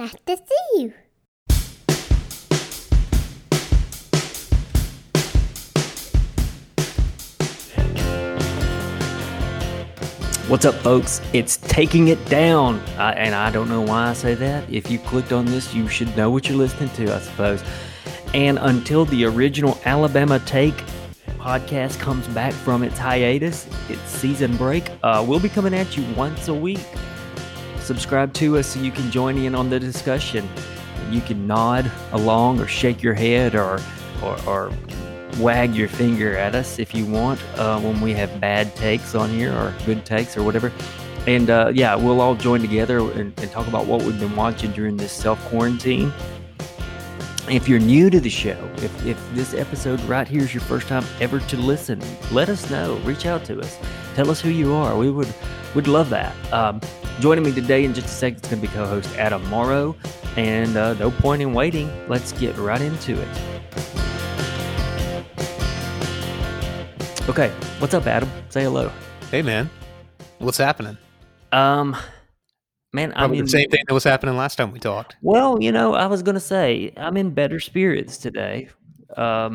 Nice to see you. What's up, folks? It's Taking It Down. And I don't know why I say that. If you clicked on this, you should know what you're listening to, I suppose. And until the original Alabama Take podcast comes back from its hiatus, its season break, we'll be coming at you once a week. Subscribe to us so you can join in on the discussion. You can nod along or shake your head or wag your finger at us if you want when we have bad takes on here or good takes or whatever. And we'll all join together and talk about what we've been watching during this self-quarantine. If you're new to the show, if this episode right here is your first time ever to listen, let us know. Reach out to us. Tell us who you are. We'd love that. Joining me today in just a second is going to be co-host Adam Morrow. And no point in waiting. Let's get right into it. Okay, what's up, Adam? Say hello. Hey, man. What's happening? Man, Probably the same thing that was happening last time we talked. Well, I was gonna say I'm in better spirits today. Have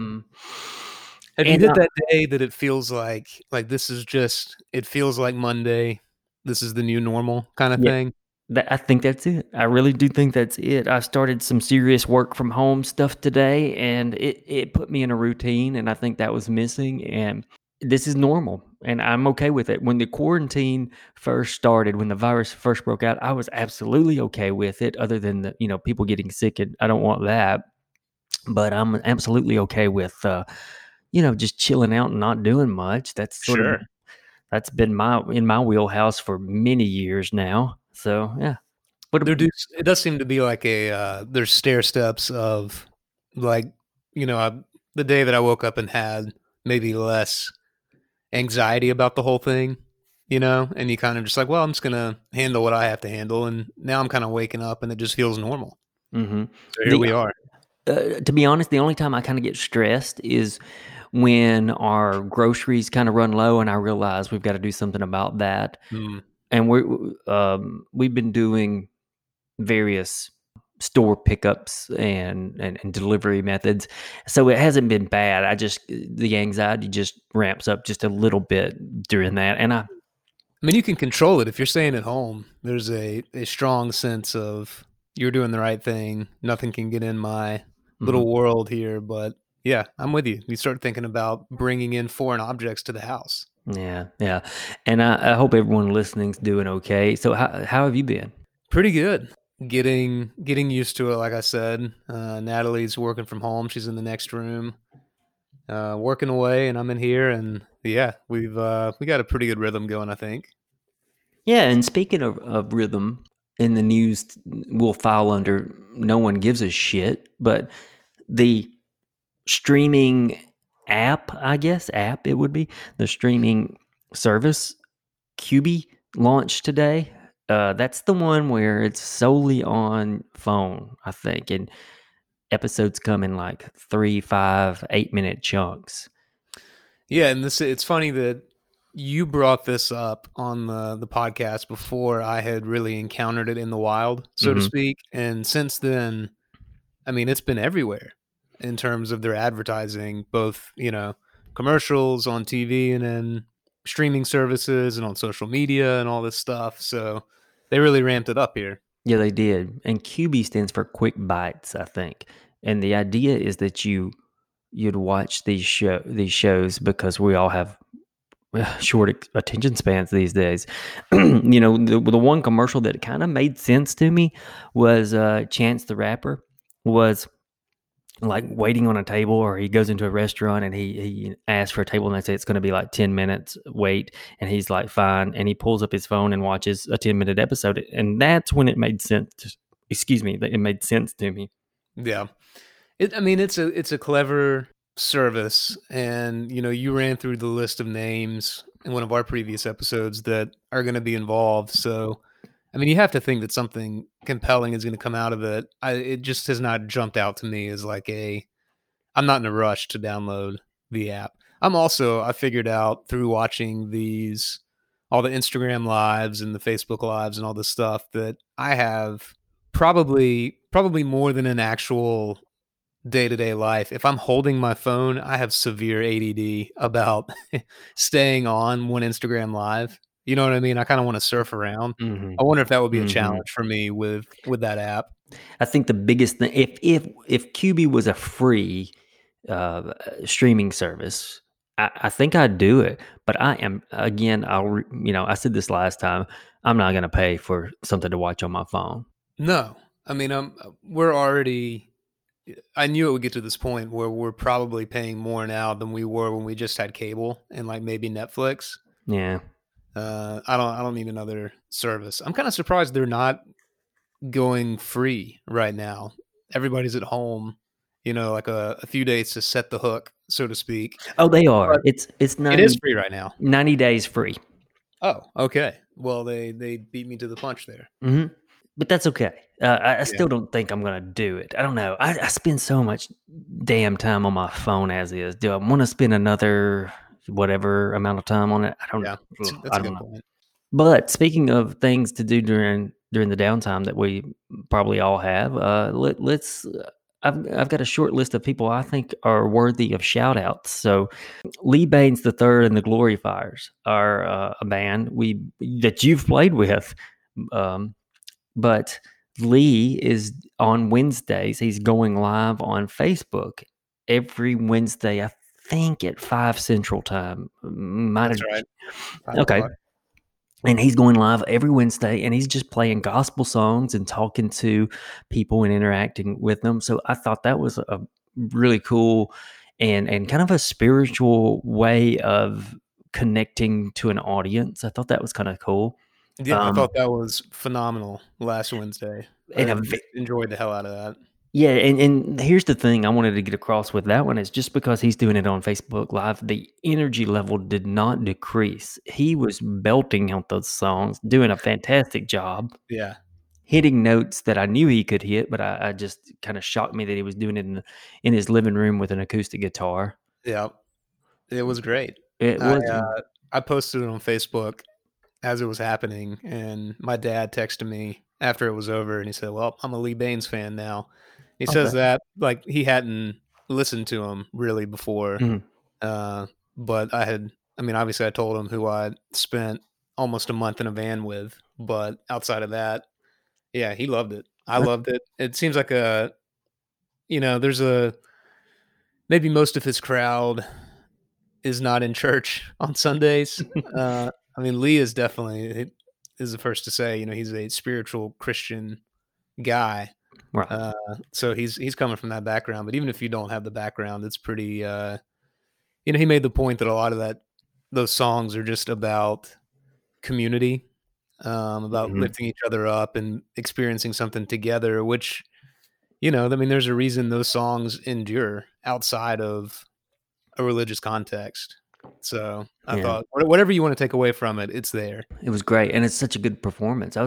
you hit that day that it feels like this is just? It feels like Monday. This is the new normal kind of thing. I think that's it. I really do think that's it. I started some serious work from home stuff today, and it put me in a routine, and I think that was missing. And this is normal, and I'm okay with it. When the quarantine first started, when the virus first broke out, I was absolutely okay with it, other than the, people getting sick, and I don't want that. But I'm absolutely okay with, just chilling out and not doing much. That's that's been in my wheelhouse for many years now. So, yeah. It does seem to be like there's stair steps of the day that I woke up and had maybe less anxiety about the whole thing, and you kind of just like, well, I'm just going to handle what I have to handle. And now I'm kind of waking up and it just feels normal. Mm-hmm. So here we are. To be honest, the only time I kind of get stressed is when our groceries kind of run low and I realize we've got to do something about that. And we've been doing various store pickups and delivery methods, so it hasn't been bad. The anxiety just ramps up just a little bit during that, and I mean, you can control it if you're staying at home. There's a strong sense of you're doing the right thing. Nothing can get in my little world here. But yeah, I'm with you. You start thinking about bringing in foreign objects to the house. Yeah, and I hope everyone listening's doing okay. So how have you been? Pretty good. Getting used to it, like I said. Natalie's working from home. She's in the next room, working away, and I'm in here. And yeah, we got a pretty good rhythm going, I think. Yeah, and speaking of rhythm, in the news, we'll file under no one gives a shit, but the streaming app, it would be, the streaming service, Quibi, launched today. That's the one where it's solely on phone, I think, and episodes come in like 3, 5, 8-minute chunks. Yeah, and it's funny that you brought this up on the podcast before I had really encountered it in the wild, so to speak. And since then, I mean, it's been everywhere in terms of their advertising, both, commercials on TV and then streaming services and on social media and all this stuff. So they really ramped it up here. Yeah, they did. And Quibi stands for Quick Bites, I think. And the idea is that you'd watch these shows because we all have short attention spans these days. The one commercial that kind of made sense to me was Chance the Rapper was like waiting on a table, or he goes into a restaurant and he asks for a table and they say it's going to be like 10 minutes wait, and he's like fine, and he pulls up his phone and watches a 10-minute episode, and that's when it made sense. It made sense to me. Yeah, it's a clever service, and you ran through the list of names in one of our previous episodes that are going to be involved. So I mean, you have to think that something compelling is going to come out of it. It just has not jumped out to me as I'm not in a rush to download the app. I figured out through watching all the Instagram lives and the Facebook lives and all this stuff, that I have probably more than an actual day-to-day life. If I'm holding my phone, I have severe ADD about staying on when Instagram Live. You know what I mean? I kinda wanna surf around. Mhm. I wonder if that would be a Mhm. challenge for me with that app. I think the biggest thing, if QB was a free streaming service, I think I'd do it. But I am, again, I said this last time. I'm not going to pay for something to watch on my phone. No. I mean, we're already I knew it would get to this point where we're probably paying more now than we were when we just had cable and, like, maybe Netflix. Yeah. I don't need another service. I'm kinda surprised they're not going free right now. Everybody's at home, like a few days to set the hook, so to speak. Oh, they are. But It's it is 90 free right now. 90 days free. Oh, okay. Well, they beat me to the punch there. Hmm. But that's okay. I Yeah. still don't think I'm going to do it. I don't know. I spend so much damn time on my phone as is. Do I want to spend another whatever amount of time on it? I don't. Yeah. That's I a don't good know. point. But speaking of things to do during the downtime that we probably all have, let's. I've got a short list of people I think are worthy of shout outs. So Lee Baines the Third and the Glorifiers are a band that you've played with, um, but Lee is on Wednesdays. He's going live on Facebook every Wednesday. I think at 5 Central Time. Might That's have. right. Okay, 5 o'clock. and he's going live every Wednesday, and he's just playing gospel songs and talking to people and interacting with them. So I thought that was a really cool and kind of a spiritual way of connecting to an audience. I thought that was kind of cool. Yeah, I Um, thought that was phenomenal last Wednesday. and I a just enjoyed the hell out of that. Yeah, and here's the thing I wanted to get across with that one is just because he's doing it on Facebook Live, the energy level did not decrease. He was belting out those songs, doing a fantastic job, Yeah. hitting notes that I knew he could hit, but I just kind of shocked me that he was doing it in his living room with an acoustic guitar. Yeah. It was great. It I, was I posted it on Facebook as it was happening, and my dad texted me after it was over, and he said, "Well, I'm a Lee Baines fan now." He says okay. that like he hadn't listened to him really before, Mhm. uh, but I mean, obviously, I told him who I spent almost a month in a van with, but outside of that, yeah, he loved it. I loved it. It seems like there's a maybe most of his crowd is not in church on Sundays. I mean, Lee is definitely is the first to say, he's a spiritual Christian guy. Right. Uh, so he's coming from that background. But even if you don't have the background, it's pretty. He made the point that a lot of those songs are just about community, about Mhm. lifting each other up and experiencing something together. Which I mean, there's a reason those songs endure outside of a religious context. So I Yeah. thought whatever you want to take away from it, it's there. It was great, and it's such a good performance.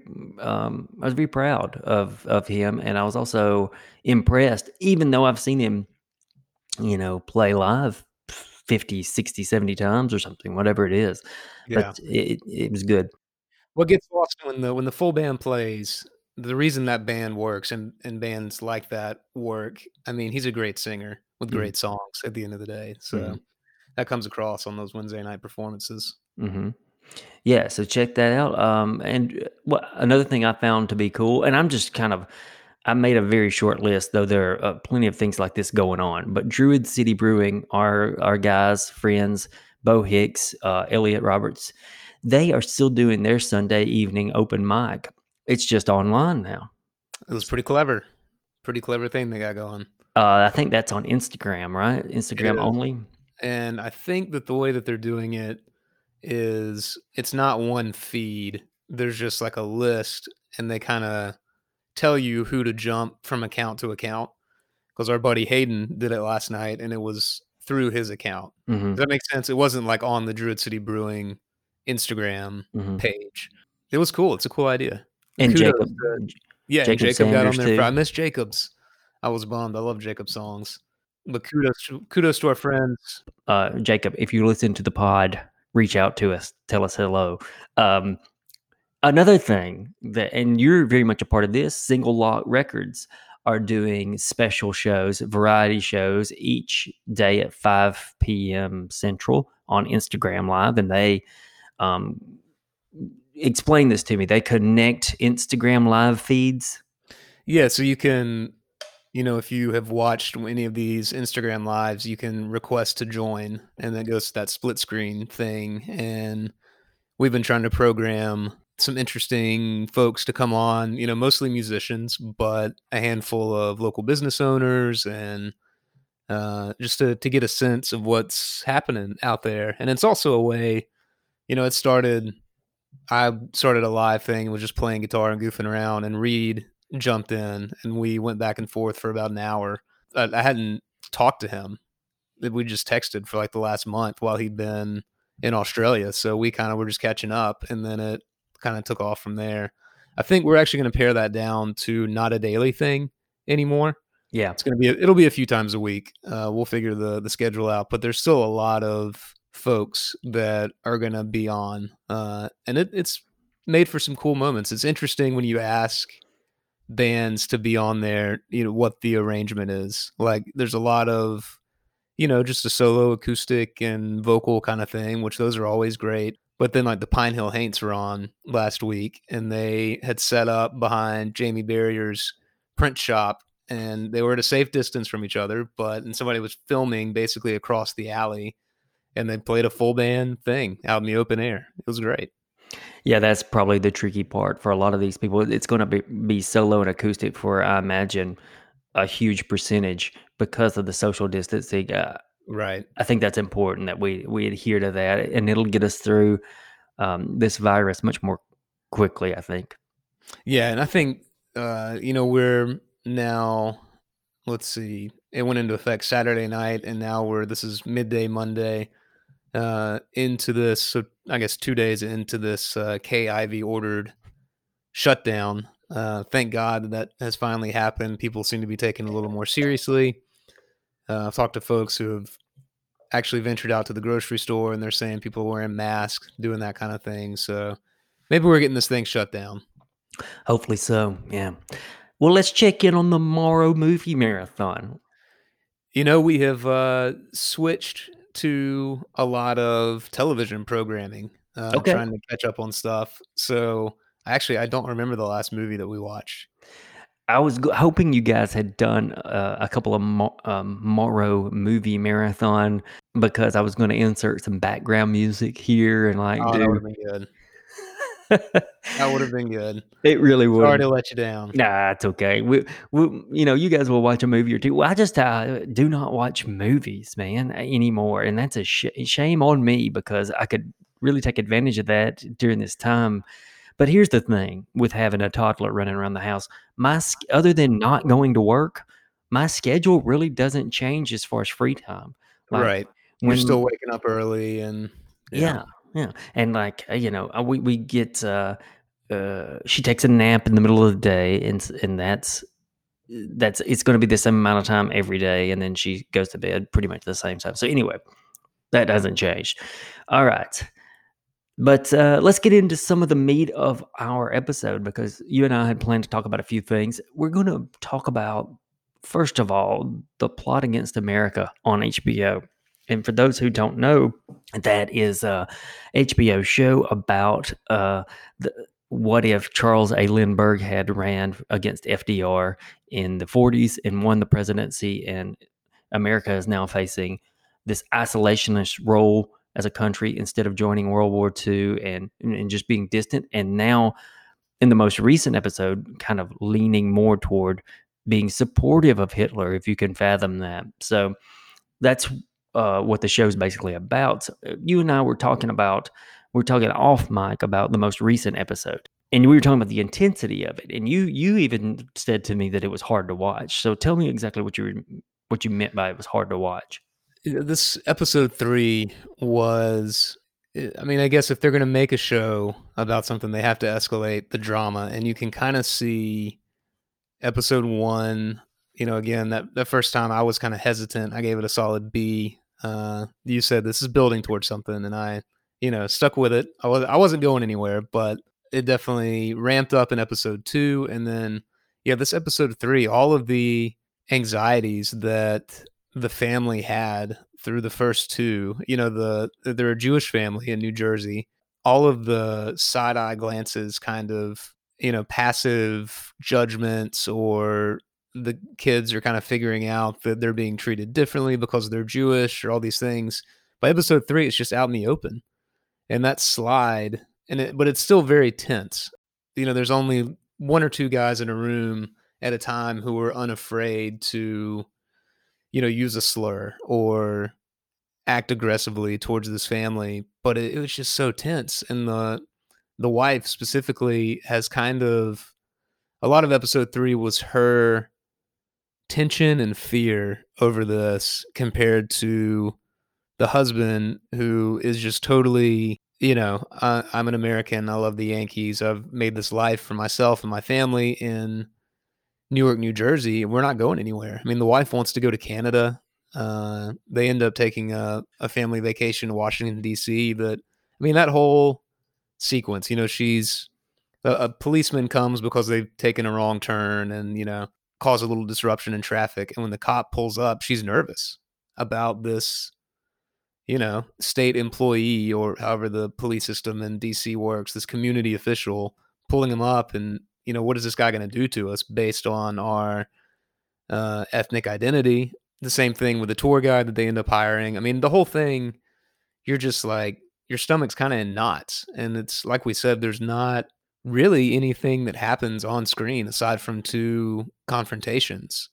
I was very proud of him, and I was also impressed, even though I've seen him, play live 50, 60, 70 times or something, whatever it is. But Yeah. it was good. What gets lost when the full band plays, the reason that band works and bands like that work, I mean, he's a great singer with Mhm, great songs at the end of the day. So mhm, that comes across on those Wednesday night performances. mhm. Yeah, so check that out. And what another thing I found to be cool, and I made a very short list, though there are plenty of things like this going on. But Druid City Brewing, our guys, friends, Bo Hicks, Elliot Roberts, they are still doing their Sunday evening open mic. It's just online now. It was pretty clever. Pretty clever thing they got going. I think that's on Instagram, right? It Instagram is. only. And I think that the way that they're doing it is it's not one feed. There's just like a list and they kind of tell you who to jump from account to account. Because our buddy Hayden did it last night, and it was through his account. Hmm. Does that make sense? It wasn't like on the Druid City Brewing Instagram Hmm. page. It was cool. It's a cool idea. And Kudos Jacob, to yeah, and Jacob Jacob got on Sanders there for I too. miss Jacob's. I was bummed. I love Jacob's songs. But kudos to our friends. Jacob, if you listen to the pod, reach out to us, tell us hello. Um, Another thing that, and you're very much a part of this, Single Lock Records are doing special shows, variety shows each day at 5 p.m. Central on Instagram Live. And they um, explain this to me. They connect Instagram Live feeds. Yeah, so you can, if you have watched any of these Instagram lives, you can request to join, and then it goes to that split screen thing. And we've been trying to program some interesting folks to come on, mostly musicians, but a handful of local business owners, and just to get a sense of what's happening out there. And it's also a way, it started. I started a live thing, was just playing guitar and goofing around, and Reed jumped in, and we went back and forth for about an hour. I hadn't talked to him. We just texted for like the last month while he'd been in Australia. So we kind of were just catching up, and then it kind of took off from there. I think we're actually going to pare that down to not a daily thing anymore. Yeah. It'll be a few times a week. We'll figure the schedule out, but there's still a lot of folks that are going to be on, and it's made for some cool moments. It's interesting when you ask bands to be on there, what the arrangement is. Like, there's a lot of, just a solo acoustic and vocal kind of thing, which those are always great. But then, like, the Pine Hill Haints were on last week, and they had set up behind Jamie Barrier's print shop, and they were at a safe distance from each other, and somebody was filming basically across the alley, and they played a full band thing out in the open air. It was great. Yeah, that's probably the tricky part for a lot of these people. It's going to be solo and acoustic for, I imagine, a huge percentage because of the social distancing. Right. I think that's important that we adhere to that, and it'll get us through this virus much more quickly, I think. Yeah, and I think we're now. Let's see. It went into effect Saturday night, and now this is midday Monday. Into this, so I guess 2 days into this Kay Ivey ordered shutdown. Thank God that has finally happened. People seem to be taking it a little more seriously. I've talked to folks who have actually ventured out to the grocery store, and they're saying people are wearing masks, doing that kind of thing. So maybe we're getting this thing shut down. Hopefully so, yeah. Well, let's check in on the Morrow Movie Marathon. We have switched to a lot of television programming, Okay. trying to catch up on stuff. So actually, I don't remember the last movie that we watched. I was hoping you guys had done a couple of Morrow Movie Marathon, because I was going to insert some background music here and Oh, that would have been good. That would have been good. It really would. Sorry to let you down. Nah, it's okay. We you guys will watch a movie or two. Well, I just do not watch movies, man, anymore, and that's a shame on me, because I could really take advantage of that during this time. But here's the thing with having a toddler running around the house: other than not going to work, my schedule really doesn't change as far as free time. Like, Right. You're still waking up early, and yeah. And like, we get, she takes a nap in the middle of the day, and that's it's going to be the same amount of time every day. And then she goes to bed pretty much the same time. So anyway, that hasn't changed. All right. But let's get into some of the meat of our episode, because you and I had planned to talk about a few things. We're going to talk about, first of all, The Plot Against America on HBO. And for those who don't know, that is a HBO show about what if Charles A. Lindbergh had ran against FDR in the 40s and won the presidency, and America is now facing this isolationist role as a country instead of joining World War II and just being distant. And now, in the most recent episode, kind of leaning more toward being supportive of Hitler, if you can fathom that. So that's what the show's basically about. So you and I we're talking off mic about the most recent episode, and we were talking about the intensity of it. And you even said to me that it was hard to watch. So tell me exactly what you meant by it was hard to watch. This episode 3 was, I mean, I guess if they're going to make a show about something, they have to escalate the drama. And you can kind of see episode 1, again, that first time I was kind of hesitant. I gave it a solid B. You said this is building towards something, and I, stuck with it. I wasn't going anywhere, but it definitely ramped up in episode 2, and then yeah, this episode 3, all of the anxieties that the family had through the first two, they're a Jewish family in New Jersey. All of the side eye glances, kind of, passive judgments, or the kids are kind of figuring out that they're being treated differently because they're Jewish, or all these things. By episode 3, it's just out in the open. And that slide, but it's still very tense. There's only one or two guys in a room at a time who are unafraid to, use a slur or act aggressively towards this family. But it was just so tense. And the wife specifically has kind of, a lot of episode 3 was her tension and fear over this, compared to the husband, who is just totally, I'm an American. I love the Yankees. I've made this life for myself and my family in Newark, New Jersey. We're not going anywhere. I mean, the wife wants to go to Canada. They end up taking a family vacation to Washington, D.C. But I mean, that whole sequence, she's a policeman comes because they've taken a wrong turn and, cause a little disruption in traffic. And when the cop pulls up, she's nervous about this, state employee, or however the police system in DC works, this community official pulling him up, and, what is this guy going to do to us based on our ethnic identity? The same thing with the tour guide that they end up hiring. I mean, the whole thing, you're just like, your stomach's kind of in knots. And it's like we said, there's not really anything that happens on screen aside from two confrontations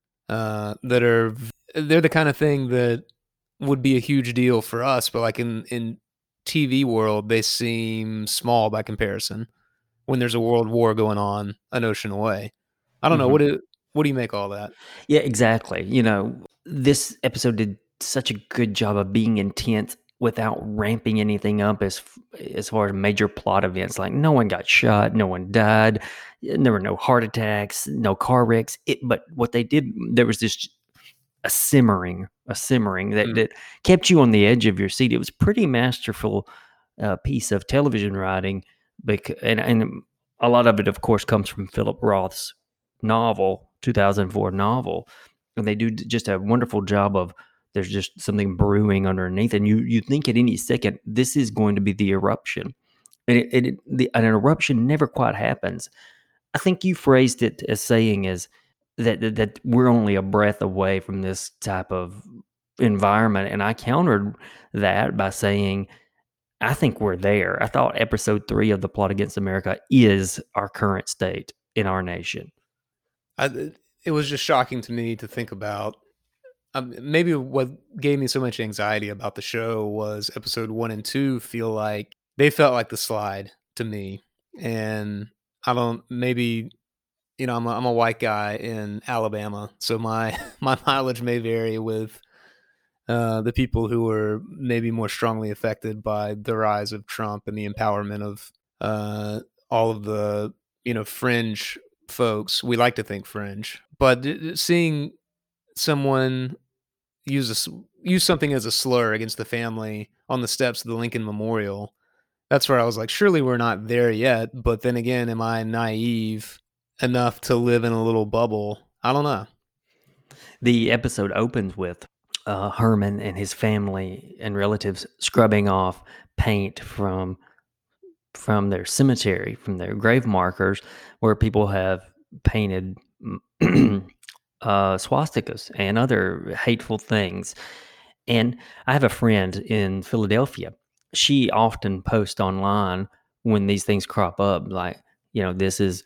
they're the kind of thing that would be a huge deal for us, but like in TV world, they seem small by comparison when there's a world war going on an ocean away. I don't know. What do you make all that? Yeah, exactly. This episode did such a good job of being intense without ramping anything up as far as major plot events. Like, no one got shot, no one died, there were no heart attacks, no car wrecks. But what they did, there was this a simmering that kept you on the edge of your seat. It was pretty masterful piece of television writing, and a lot of it, of course, comes from Philip Roth's novel, 2004 novel, and they do just a wonderful job of, there's just something brewing underneath, and you think at any second this is going to be the eruption, and an eruption never quite happens. I think you phrased it as saying is that we're only a breath away from this type of environment, and I countered that by saying I think we're there. I thought episode 3 of The Plot Against America is our current state in our nation. It was just shocking to me to think about. Maybe what gave me so much anxiety about the show was episode 1 and 2 felt like the slide to me. And I don't, maybe, I'm a white guy in Alabama, so my mileage may vary with the people who are maybe more strongly affected by the rise of Trump and the empowerment of all of the, fringe folks. We like to think fringe, but seeing someone use something as a slur against the family on the steps of the Lincoln Memorial, that's where I was like, surely we're not there yet. But then again, am I naive enough to live in a little bubble? I don't know. The episode opens with Herman and his family and relatives scrubbing off paint from their cemetery, from their grave markers, where people have painted swastikas and other hateful things. And I have a friend in Philadelphia. She often posts online when these things crop up, like, this is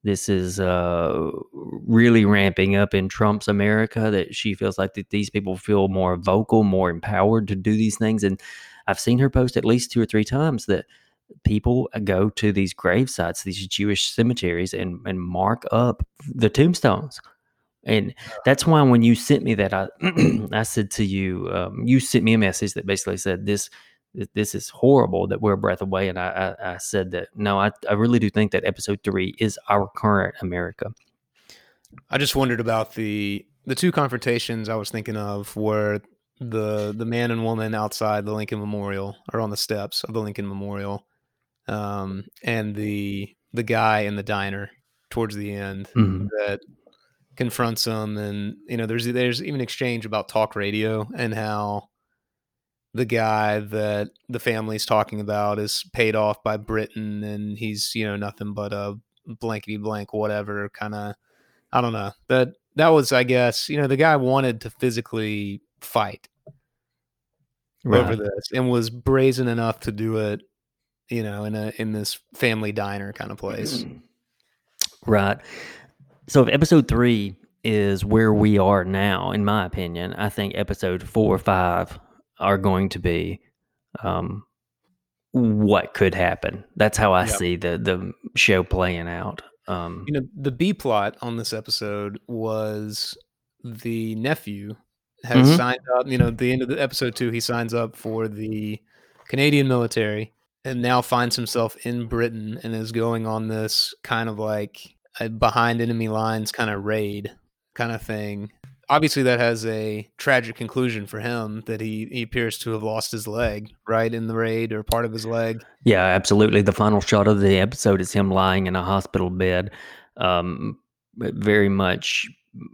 really ramping up in Trump's America, that she feels like that these people feel more vocal, more empowered to do these things. And I've seen her post at least 2 or 3 times that people go to these grave sites, these Jewish cemeteries, and mark up the tombstones. And that's why when you sent me that, I said to you, you sent me a message that basically said this is horrible, that we're a breath away. And I said that, no, I really do think that episode 3 is our current America. I just wondered about the 2 confrontations I was thinking of were the man and woman outside the Lincoln Memorial, or on the steps of the Lincoln Memorial. and the guy in the diner towards the end Mhm. that confronts him, and there's even exchange about talk radio and how the guy that the family's talking about is paid off by Britain, and he's nothing but a blankety blank whatever kind of. I don't know. That was, I guess, the guy wanted to physically fight over Right. this and was brazen enough to do it, in this family diner kind of place. Right. So if episode 3 is where we are now, in my opinion, I think episode 4 or 5 are going to be what could happen. That's how I Yeah. see the show playing out. The B plot on this episode was the nephew has Mhm. signed up, at the end of the episode 2, he signs up for the Canadian military and now finds himself in Britain and is going on this kind of like a behind enemy lines kind of raid kind of thing. Obviously, that has a tragic conclusion for him that he appears to have lost his leg, right, in the raid, or part of his leg. Yeah, absolutely. The final shot of the episode is him lying in a hospital bed, very much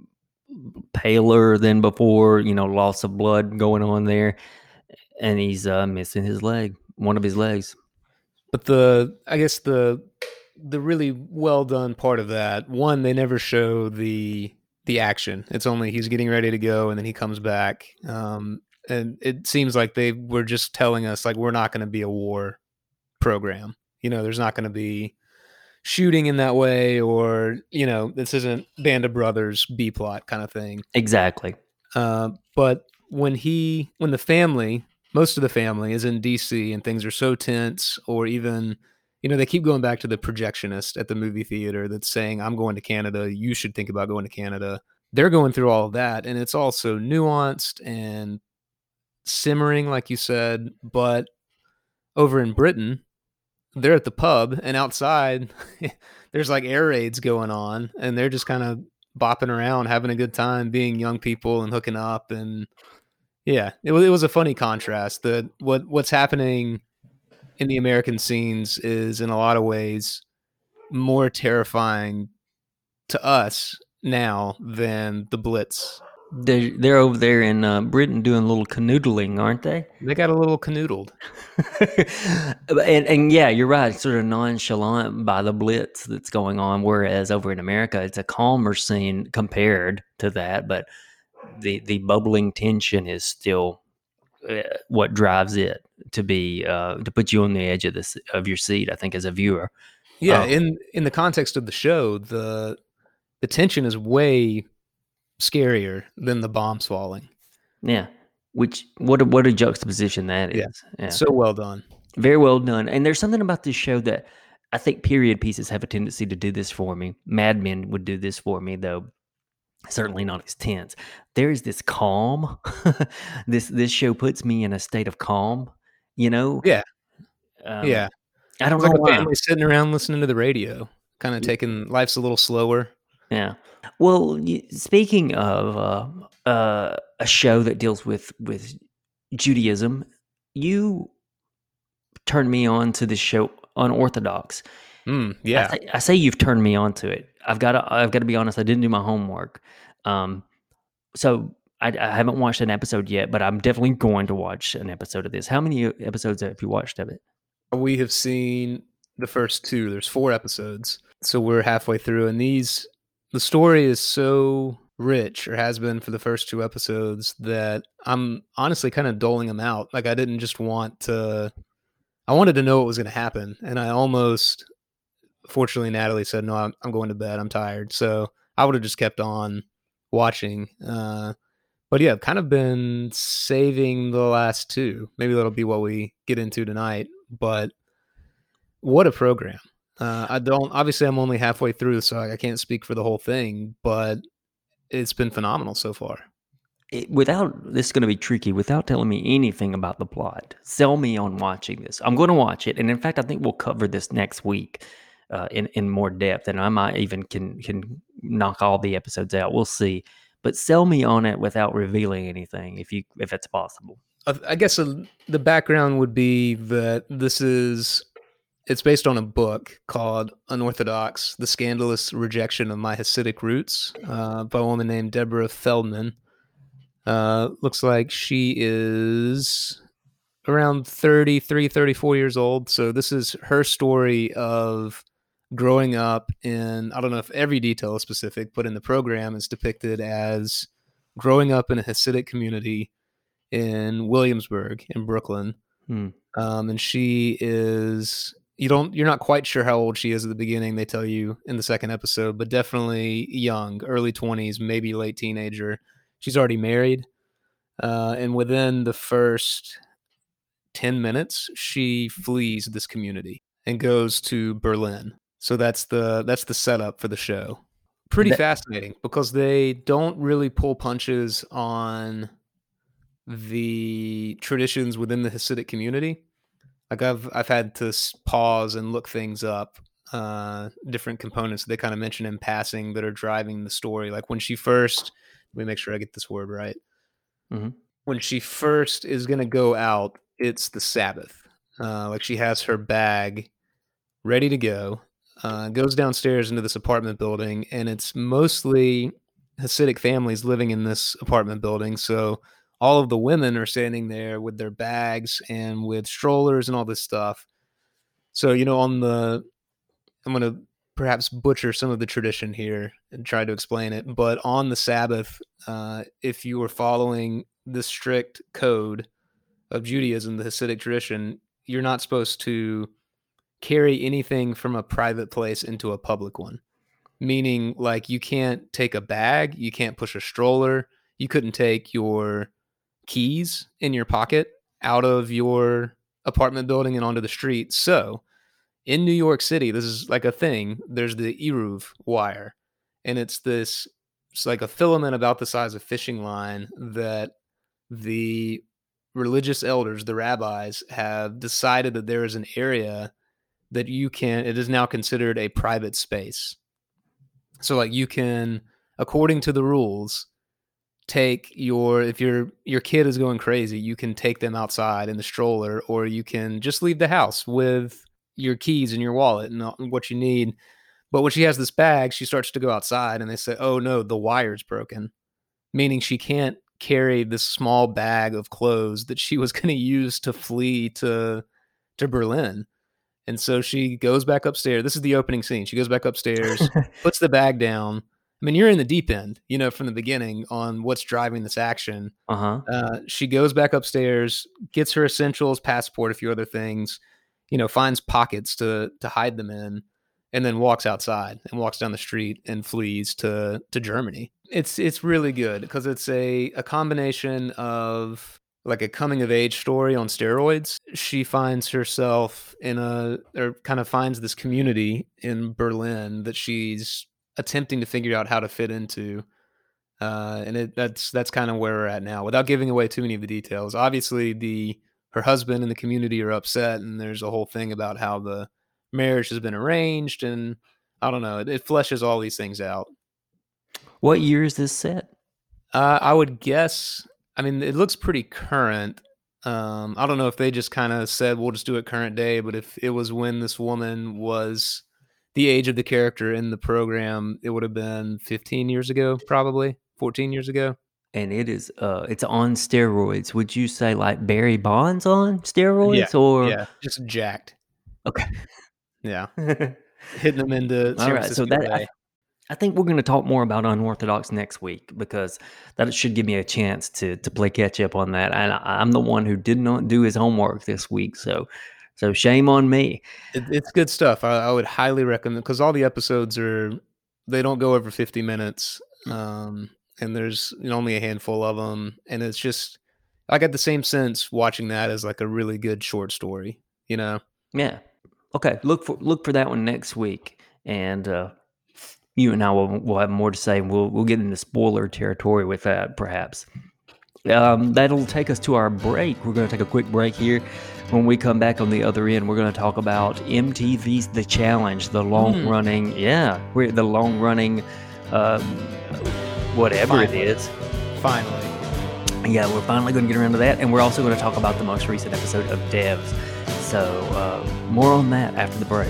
paler than before, loss of blood going on there, and he's missing his leg, one of his legs. But I guess the really well done part of that, one, they never show the action. It's only he's getting ready to go and then he comes back. And it seems like they were just telling us, like, we're not going to be a war program. There's not going to be shooting in that way, or this isn't Band of Brothers B plot kind of thing. Exactly. But when the family, most of the family is in DC and things are so tense, or even, they keep going back to the projectionist at the movie theater that's saying, I'm going to Canada, you should think about going to Canada. They're going through all of that, and it's also nuanced and simmering, like you said. But over in Britain, they're at the pub, and outside there's like air raids going on, and they're just kind of bopping around, having a good time, being young people and hooking up. And yeah, it was a funny contrast that what's happening in the American scenes is in a lot of ways more terrifying to us now than the Blitz. They're over there in Britain doing a little canoodling, aren't they? They got a little canoodled. and yeah, you're right. It's sort of nonchalant by the blitz that's going on, whereas over in America, it's a calmer scene compared to that. But the bubbling tension is still what drives it to be to put you on the edge of your seat. I think as a viewer. Yeah, in the context of the show, the tension is way scarier than the bombs falling. Yeah. Which what a juxtaposition that is. Yeah. Yeah. So well done. Very well done. And there's something about this show that I think period pieces have a tendency to do this for me. Mad Men would do this for me, though certainly not as tense. There is this calm. This show puts me in a state of calm, you know? Yeah. Um, Yeah. I don't It's know like a why. family sitting around listening to the radio, kinda taking life's a little slower. Yeah. Well, speaking of a show that deals with Judaism, you turned me on to this show, Unorthodox. Yeah. I say you've turned me on to it. I've got to be honest. I didn't do my homework, so I haven't watched an episode yet. But I'm definitely going to watch an episode of this. How many episodes have you watched of it? We have seen the first 2. There's 4 episodes, so we're halfway through, and the story is so rich, or has been for the first 2 episodes, that I'm honestly kinda doling them out. Like, I didn't just I wanted to know what was gonna happen, and I almost fortunately, Natalie said, "No, I'm going to bed. I'm tired." So I would have just kept on watching. But yeah, I've kind of been saving the last 2. Maybe that'll be what we get into tonight. But what a program! I don't obviously I'm only halfway through, so I can't speak for the whole thing. But it's been phenomenal so far. Without this is going to be tricky. Without telling me anything about the plot, sell me on watching this. I'm going to watch it, and in fact, I think we'll cover this next week in more depth, and I might even can knock all the episodes out. We'll see, but sell me on it without revealing anything, if it's possible. I guess the background would be that this is it's based on a book called Unorthodox: The Scandalous Rejection of My Hasidic Roots by a woman named Deborah Feldman. Looks like she is around 33, 34 years old. So this is her story of growing up in, I don't know if every detail is specific, but in the program is depicted as growing up in a Hasidic community in Williamsburg in Brooklyn. And she is, you're not quite sure how old she is at the beginning. They tell you in the second episode, but definitely young, early 20s, maybe late teenager. She's already married. And within the first 10 minutes, she flees this community and goes to Berlin. So that's the setup for the show. Pretty fascinating because they don't really pull punches on the traditions within the Hasidic community. Like I've had to pause and look things up, different components they kind of mention in passing that are driving the story. Like when she first, let me make sure I get this word right. Mm-hmm. When she first is going to go out, it's the Sabbath. Like she has her bag ready to go, goes downstairs into this apartment building, and it's mostly Hasidic families living in this apartment building. So all of the women are standing there with their bags and with strollers and all this stuff. So, I'm going to perhaps butcher some of the tradition here and try to explain it. But on the Sabbath, if you were following the strict code of Judaism, the Hasidic tradition, you're not supposed to carry anything from a private place into a public one. Meaning, like, you can't take a bag, you can't push a stroller, you couldn't take your keys in your pocket out of your apartment building and onto the street. So in New York City, this is like a thing. There's the Eruv wire, and it's like a filament about the size of fishing line that the religious elders, the rabbis, have decided that there is an area that it is now considered a private space. So like you can, according to the rules, take if your kid is going crazy, you can take them outside in the stroller, or you can just leave the house with your keys and your wallet and what you need. But when she has this bag, she starts to go outside and they say, oh no, the wire's broken, meaning she can't carry this small bag of clothes that she was going to use to flee to Berlin. And so she goes back upstairs. This is the opening scene. She goes back upstairs, puts the bag down. I mean, you're in the deep end, from the beginning on what's driving this action. She goes back upstairs, gets her essentials, passport, a few other things, finds pockets to hide them in, and then walks outside and walks down the street and flees to Germany. It's really good because it's a combination of like a coming of age story on steroids. She finds herself finds this community in Berlin that she's attempting to figure out how to fit into. And that's kind of where we're at now without giving away too many of the details. Obviously her husband and the community are upset, and there's a whole thing about how the marriage has been arranged, and I don't know, it fleshes all these things out. What year is this set? I would guess, I mean, it looks pretty current. I don't know if they just kind of said, we'll just do it current day, but if it was when this woman was the age of the character in the program, it would have been 15 years ago, probably 14 years ago. And it's on steroids. Would you say like Barry Bonds on steroids? Yeah, just jacked. Okay. Yeah. Hitting them into San all right, so that I think we're going to talk more about Unorthodox next week, because that should give me a chance to play catch up on that. And I'm the one who did not do his homework this week, so shame on me. It's good stuff. I would highly recommend, because all the episodes they don't go over 50 minutes, and there's only a handful of them, and it's just, I got the same sense watching that as like a really good short story, Yeah. Okay, look for that one next week, and you and I will have more to say. We'll get into spoiler territory with that, perhaps. That'll take us to our break. We're going to take a quick break here. When we come back on the other end, we're going to talk about MTV's The Challenge, the long-running, the long-running, whatever it is. Finally. Yeah, we're finally going to get around to that, and we're also going to talk about the most recent episode of Devs. So more on that after the break.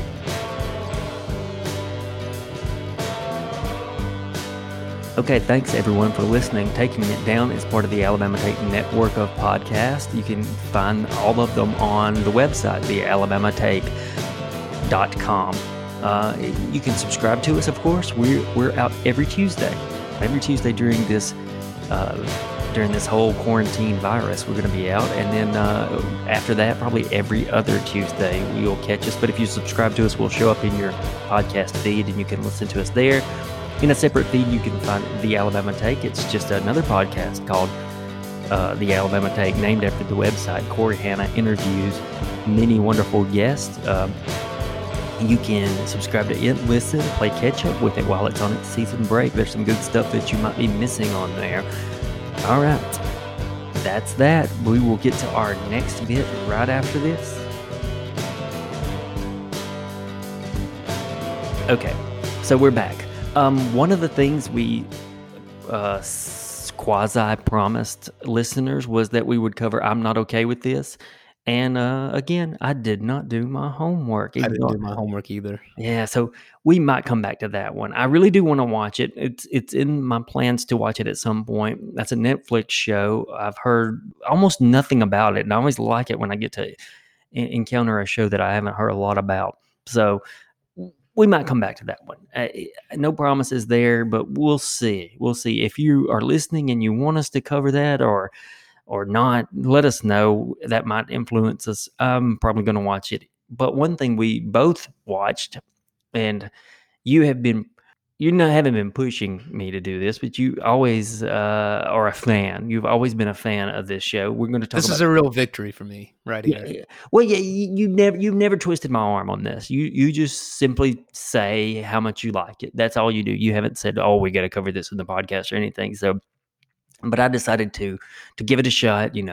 Okay, thanks everyone for listening. Taking It Down is part of the Alabama Take network of podcasts. You can find all of them on the website, thealabamaTake.com. You can subscribe to us, of course. We're out every Tuesday. Every Tuesday during this whole quarantine virus, we're going to be out. And then after that, probably every other Tuesday, you'll catch us. But if you subscribe to us, we'll show up in your podcast feed and you can listen to us there. In a separate feed, you can find The Alabama Take. It's just another podcast called The Alabama Take, named after the website. Corey Hanna interviews many wonderful guests. You can subscribe to it, listen, play catch-up with it while it's on its season break. There's some good stuff that you might be missing on there. All right, that's that. We will get to our next bit right after this. Okay, so we're back. One of the things we quasi-promised listeners was that we would cover I'm Not Okay With This. And again, I did not do my homework. I didn't do my homework either. Yeah, so we might come back to that one. I really do want to watch it. It's in my plans to watch it at some point. That's a Netflix show. I've heard almost nothing about it, and I always like it when I get to encounter a show that I haven't heard a lot about. So we might come back to that one. No promises there, but we'll see. We'll see. If you are listening and you want us to cover that or not, let us know. That might influence us. I'm probably going to watch it. But one thing we both watched, and you haven't been pushing me to do this, but you always are a fan. You've always been a fan of this show. We're going to talk. This is a real victory for me, right here. Yeah. Well, yeah, you've never twisted my arm on this. You just simply say how much you like it. That's all you do. You haven't said, "Oh, we got to cover this in the podcast" or anything. So, but I decided to give it a shot. We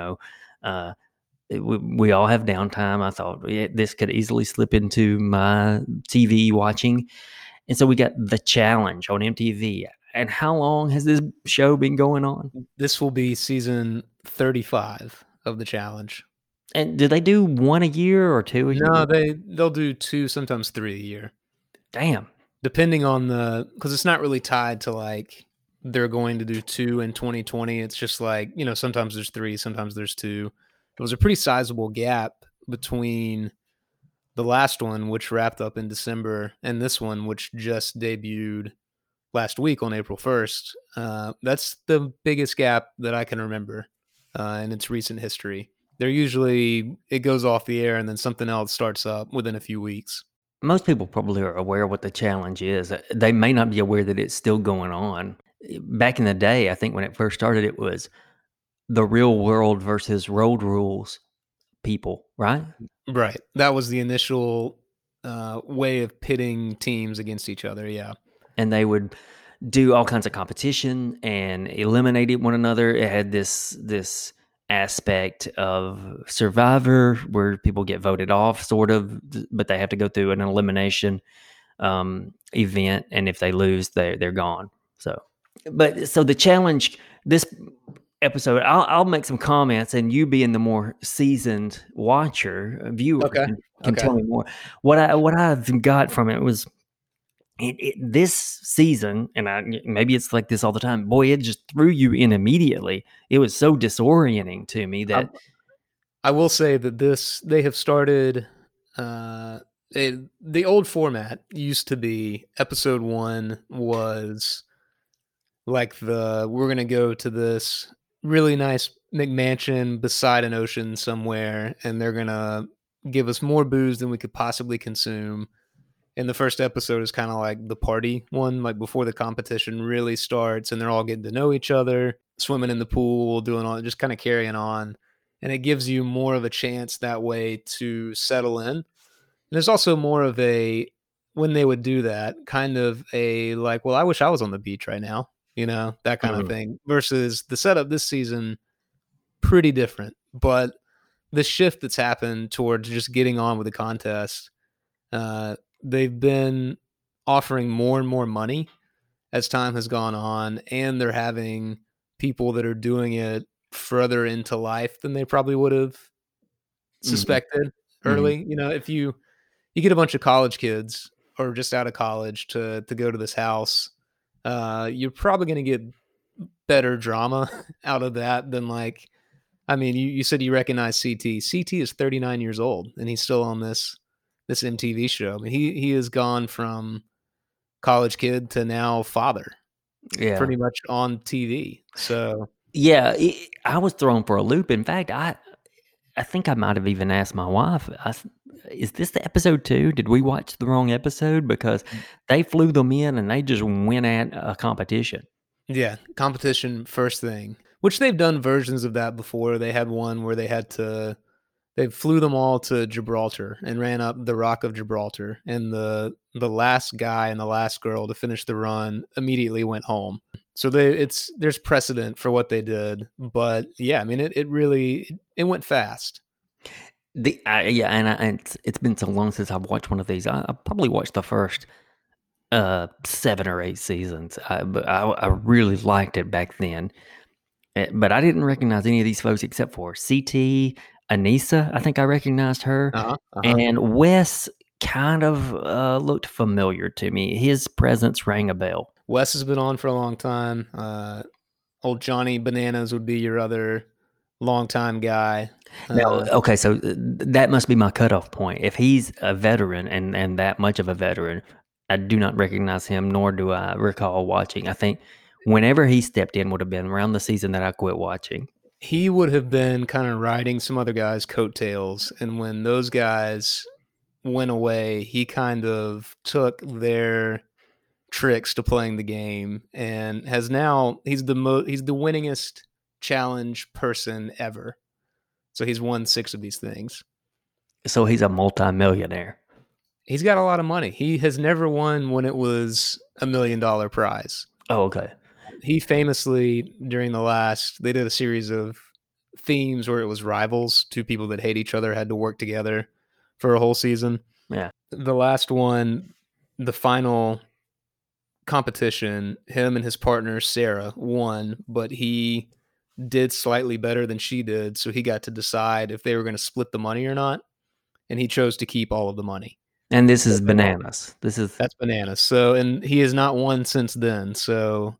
all have downtime. I thought this could easily slip into my TV watching. And so we got The Challenge on MTV. And how long has this show been going on? This will be season 35 of The Challenge. And do they do one a year or two a year? No, they'll do 2, sometimes 3 a year. Damn. Depending on because it's not really tied to like they're going to do 2 in 2020. It's just like, sometimes there's 3, sometimes there's 2. It was a pretty sizable gap between the last one, which wrapped up in December, and this one, which just debuted last week on April 1st. That's the biggest gap that I can remember in its recent history. It goes off the air and then something else starts up within a few weeks. Most people probably are aware what The Challenge is. They may not be aware that it's still going on. Back in the day, I think when it first started, it was the Real World versus Road Rules people, right? Right. That was the initial way of pitting teams against each other, yeah. And they would do all kinds of competition and eliminate one another. It had this aspect of Survivor where people get voted off, sort of, but they have to go through an elimination event, and if they lose, they're gone. So The Challenge, this episode, I'll make some comments, and you being the more seasoned viewer can tell me more. What I've got from it was this season, and maybe it's like this all the time. Boy, it just threw you in immediately. It was so disorienting to me that I will say that they have started. The old format used to be episode 1 was like we're going to go to this really nice McMansion beside an ocean somewhere, and they're going to give us more booze than we could possibly consume. And the first episode is kind of like the party one, like before the competition really starts, and they're all getting to know each other, swimming in the pool, doing all, just kind of carrying on. And it gives you more of a chance that way to settle in. And there's also more of when they would do that, kind of a like, well, I wish I was on the beach right now, that kind of thing, versus the setup this season, pretty different. But the shift that's happened towards just getting on with the contest, they've been offering more and more money as time has gone on, and they're having people that are doing it further into life than they probably would have suspected. early. If you get a bunch of college kids or just out of college to go to this house, you're probably going to get better drama out of that than like. I mean, you said you recognize CT. CT is 39 years old and he's still on this MTV show. I mean, he has gone from college kid to now father, Yeah. pretty much on TV. So yeah, I was thrown for a loop. In fact, I think I might have even asked my wife, is this the episode 2? Did we watch the wrong episode? Because they flew them in and they just went at a competition. yeah, competition first thing, which they've done versions of that before. They had one where they flew them all to Gibraltar and ran up the Rock of Gibraltar, and the last guy and the last girl to finish the run immediately went home. So there's precedent for what they did, but yeah, I mean it really went fast. And it's been so long since I've watched one of these. I probably watched the first 7 or 8 seasons, but I really liked it back then. But I didn't recognize any of these folks except for CT, Anissa. I think I recognized her, and Wes kind of looked familiar to me. His presence rang a bell. Wes has been on for a long time. Old Johnny Bananas would be your other longtime guy. Now, okay, so that must be my cutoff point. If he's a veteran and that much of a veteran, I do not recognize him, nor do I recall watching. I think whenever he stepped in would have been around the season that I quit watching. He would have been kind of riding some other guys' coattails, and when those guys went away, he kind of took their tricks to playing the game and he's the winningest challenge person ever. So he's won 6 of these things. So he's a multi-millionaire. He's got a lot of money. He has never won when it was $1 million prize. Oh, okay. He famously, during they did a series of themes where it was rivals, 2 people that hate each other had to work together for a whole season. Yeah. The last one, the final competition, him and his partner Sarah won, but he did slightly better than she did, so he got to decide if they were going to split the money or not, and he chose to keep all of the money. And this is bananas. That's bananas. So, and he has not won since then. So,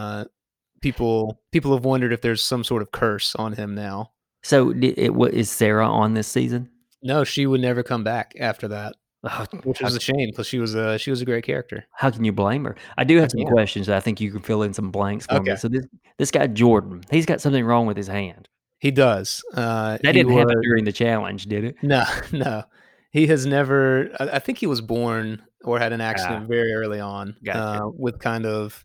people have wondered if there's some sort of curse on him now. So, is Sarah on this season? No, she would never come back after that. Which was a shame because she was a great character. How can you blame her? I do have some questions that I think you can fill in some blanks for me. So this guy Jordan, he's got something wrong with his hand. He does. That didn't happen during the challenge, did it? No. He has never. I think he was born or had an accident very early on. Gotcha. With kind of,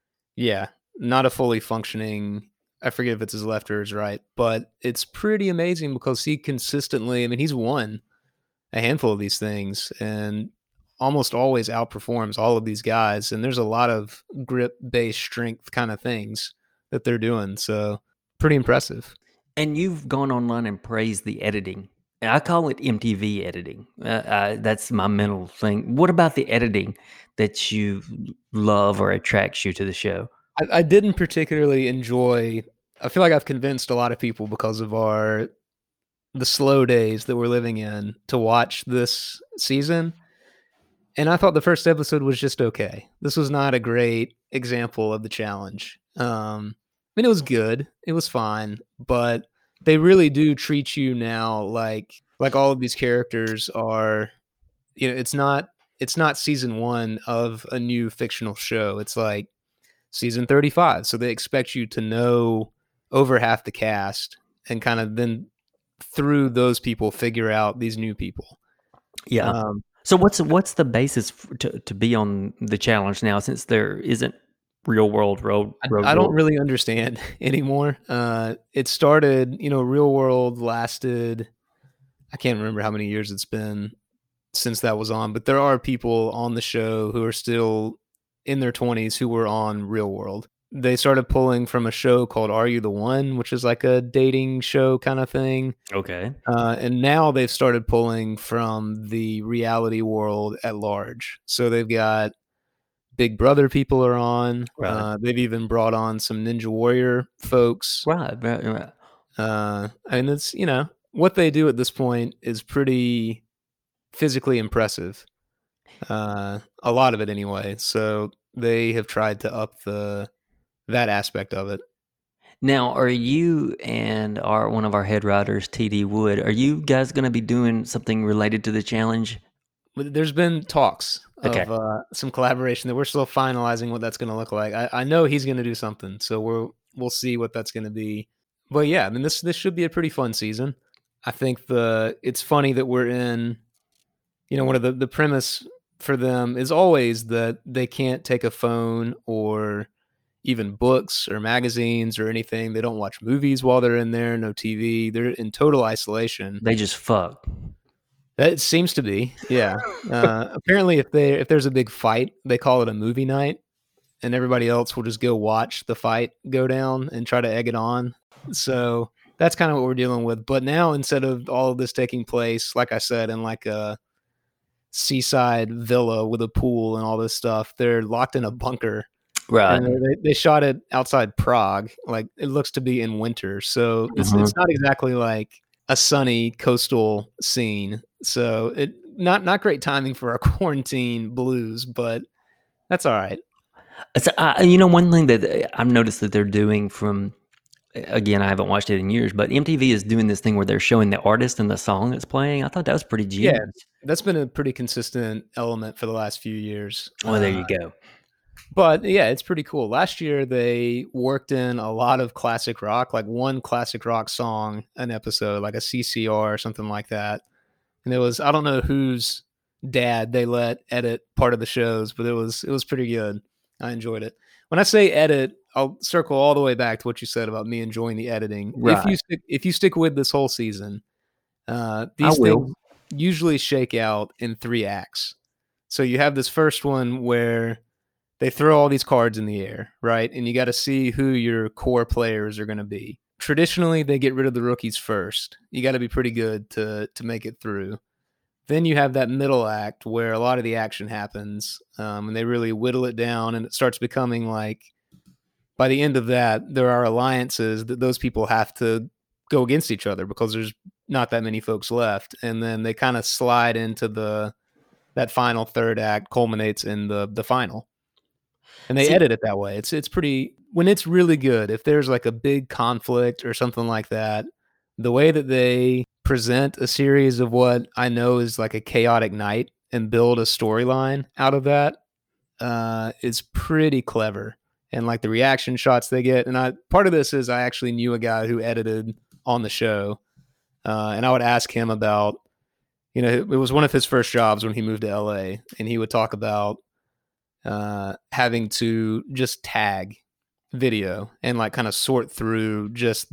not a fully functioning. I forget if it's his left or his right, but it's pretty amazing because he consistently. I mean, he's won a handful of these things and almost always outperforms all of these guys. And there's a lot of grip-based strength kind of things that they're doing. So pretty impressive. And you've gone online and praised the editing. I call it MTV editing. That's my mental thing. What about the editing that you love or attracts you to the show? I didn't particularly enjoy. I feel like I've convinced a lot of people because of the slow days that we're living in to watch this season. And I thought the first episode was just okay. This was not a great example of the challenge. I mean, it was good. It was fine, but they really do treat you now like all of these characters are, it's not season 1 of a new fictional show. It's like season 35. So they expect you to know over half the cast and kind of then through those people figure out these new people. Yeah. So what's the basis to be on the challenge now, since there isn't real world road? I don't really understand anymore. It started, Real World lasted, I can't remember how many years it's been since that was on, but there are people on the show who are still in their 20s who were on Real World. They started pulling from a show called Are You the One, which is like a dating show kind of thing. Okay. And now they've started pulling from the reality world at large. So they've got Big Brother people are on. Right. They've even brought on some Ninja Warrior folks. Right. And it's, what they do at this point is pretty physically impressive. A lot of it anyway. So they have tried to up that aspect of it. Now, are you and one of our head writers, TD Wood, are you guys going to be doing something related to the challenge? There's been talks Okay. of some collaboration that we're still finalizing what that's going to look like. I know he's going to do something, so we'll see what that's going to be. But yeah, I mean this should be a pretty fun season. I think it's funny that we're in, one of the premise for them is always that they can't take a phone or even books or magazines or anything. They don't watch movies while they're in there, no TV. They're in total isolation. They just fuck. That seems to be, yeah. Apparently, if there's a big fight, they call it a movie night, and everybody else will just go watch the fight go down and try to egg it on. So that's kind of what we're dealing with. But now, instead of all of this taking place, like I said, in like a seaside villa with a pool and all this stuff, they're locked in a bunker. Right. And they shot it outside Prague. Like it looks to be in winter, so it's not exactly like a sunny coastal scene. So it not great timing for our quarantine blues, but that's all right. So, one thing that I've noticed that they're doing from, again, I haven't watched it in years, but MTV is doing this thing where they're showing the artist and the song that's playing. I thought that was pretty genius. Yeah, that's been a pretty consistent element for the last few years. Well, there you go. But yeah, it's pretty cool. Last year they worked in a lot of classic rock, like one classic rock song an episode, like a CCR or something like that. And it was, I don't know whose dad they let edit part of the shows, but it was pretty good. I enjoyed it. When I say edit, I'll circle all the way back to what you said about me enjoying the editing. Right. If you stick with this whole season, these will. things usually shake out in 3 acts. So you have this first one where they throw all these cards in the air, right? And you got to see who your core players are going to be. Traditionally, they get rid of the rookies first. You got to be pretty good to make it through. Then you have that middle act where a lot of the action happens, and they really whittle it down, and it starts becoming like, by the end of that, there are alliances that those people have to go against each other because there's not that many folks left, and then they kind of slide into that final third act, culminates in the final. And they edit it that way. It's pretty, when it's really good, if there's like a big conflict or something like that, the way that they present a series of what I know is like a chaotic night and build a storyline out of that is pretty clever. And like the reaction shots they get, and part of this is I actually knew a guy who edited on the show, and I would ask him about, it was one of his first jobs when he moved to LA, and he would talk about having to just tag video and like kind of sort through just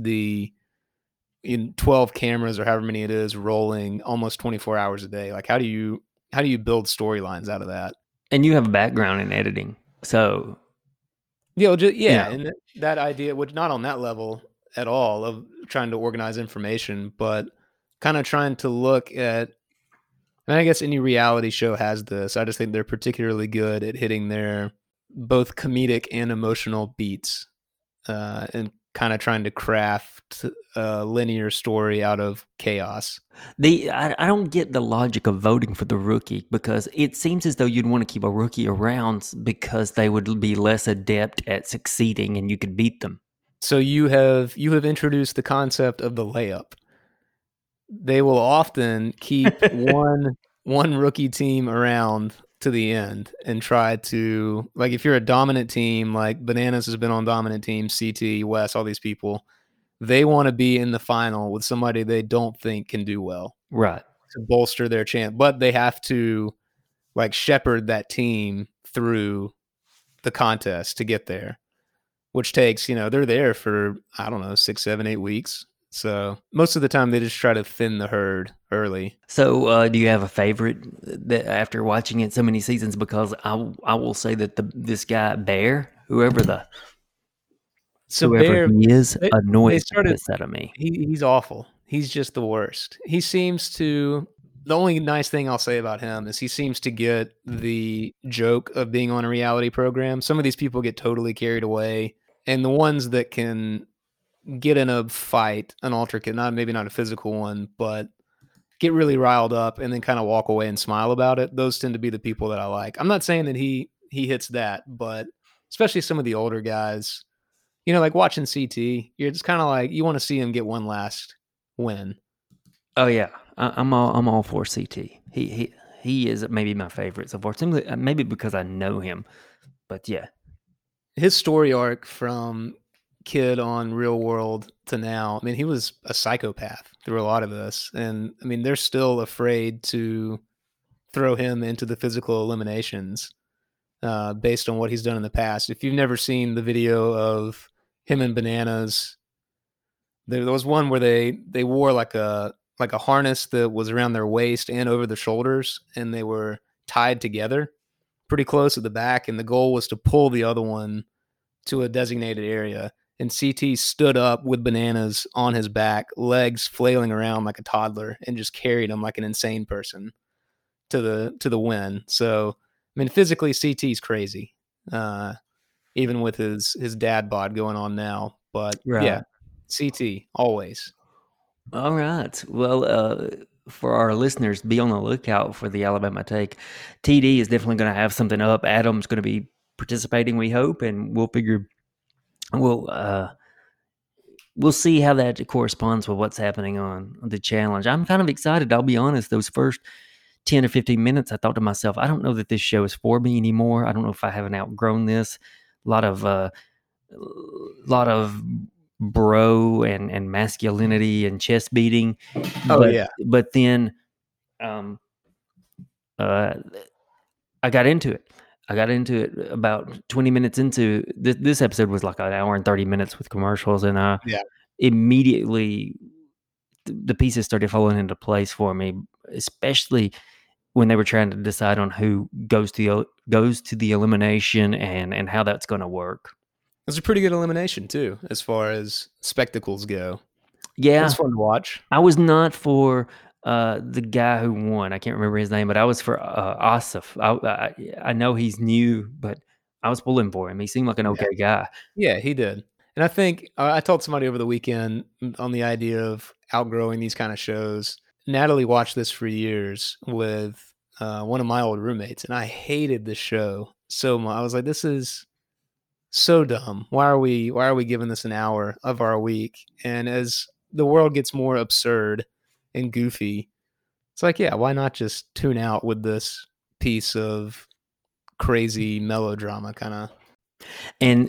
in 12 cameras or however many it is rolling almost 24 hours a day. Like how do you build storylines out of that? And you have a background in editing, so and that idea, which not on that level at all of trying to organize information, but kind of trying to look at, and I guess any reality show has this. I just think they're particularly good at hitting their both comedic and emotional beats, and kind of trying to craft a linear story out of chaos. I don't get the logic of voting for the rookie, because it seems as though you'd want to keep a rookie around because they would be less adept at succeeding and you could beat them. So you have introduced the concept of the layup. They will often keep one rookie team around to the end and try to, like, if you're a dominant team, like Bananas has been on dominant teams, CT, Wes, all these people, they want to be in the final with somebody they don't think can do well, right, to bolster their chance. But they have to like shepherd that team through the contest to get there, which takes, they're there for, I don't know, 6, 7, 8 weeks. So most of the time they just try to thin the herd early. So do you have a favorite that after watching it so many seasons? Because I will say that this guy Bear, whoever he is, annoys the piss out of me. He's awful. He's just the worst. He seems to, the only nice thing I'll say about him is he seems to get the joke of being on a reality program. Some of these people get totally carried away, and the ones that can get in a fight, an intricate, maybe not a physical one, but get really riled up and then kind of walk away and smile about it. Those tend to be the people that I like. I'm not saying that he hits that, but especially some of the older guys, like watching CT, you're just kind of like you want to see him get one last win. Oh yeah, I'm all for CT. He is maybe my favorite so far. Simply, maybe because I know him, but yeah, his story arc from kid on Real World to now. I mean, he was a psychopath through a lot of this, and I mean, they're still afraid to throw him into the physical eliminations based on what he's done in the past. If you've never seen the video of him and Bananas, there was one where they wore like a harness that was around their waist and over the shoulders, and they were tied together pretty close at the back, and the goal was to pull the other one to a designated area. And CT stood up with Bananas on his back, legs flailing around like a toddler, and just carried him like an insane person to the win. So, I mean, physically, CT's crazy, even with his dad bod going on now. But right. yeah, CT always. All right. Well, for our listeners, be on the lookout for the Alabama Take. TD is definitely going to have something up. Adam's going to be participating, we hope, and we'll figure we'll see how that corresponds with what's happening on the challenge. I'm kind of excited. I'll be honest. Those first 10 or 15 minutes, I thought to myself, I don't know that this show is for me anymore. I don't know if I haven't outgrown this. A lot of bro and masculinity and chest beating. But then I got into it. About 20 minutes into this episode was like an hour and 30 minutes with commercials, and immediately the pieces started falling into place for me, especially when they were trying to decide on who goes to the elimination and how that's going to work. It was a pretty good elimination too, as far as spectacles go. Yeah, it was fun to watch. I was not for the guy who won. I can't remember his name, but I was for Asif. I know he's new, but I was pulling for him. He seemed like an okay guy. Yeah, he did. And I think I told somebody over the weekend on the idea of outgrowing these kind of shows. Natalie watched this for years with one of my old roommates, and I hated this show so much. I was like, this is so dumb. Why are we giving this an hour of our week? And as the world gets more absurd and goofy, it's like, yeah, why not just tune out with this piece of crazy melodrama kind of. And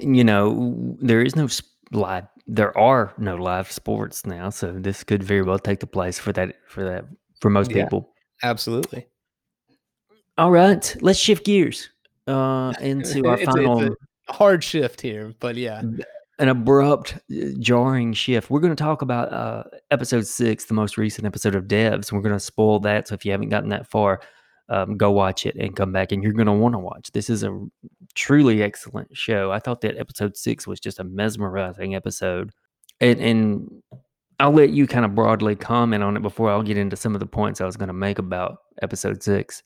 there are no live sports now, so this could very well take the place for most people. Absolutely. All right, let's shift gears into our final. It's a hard shift here, but yeah, an abrupt, jarring shift. We're going to talk about episode 6, the most recent episode of Devs. We're going to spoil that, so if you haven't gotten that far, go watch it and come back, and you're going to want to watch. This is a truly excellent show. I thought that episode 6 was just a mesmerizing episode, and I'll let you kind of broadly comment on it before I'll get into some of the points I was going to make about episode 6.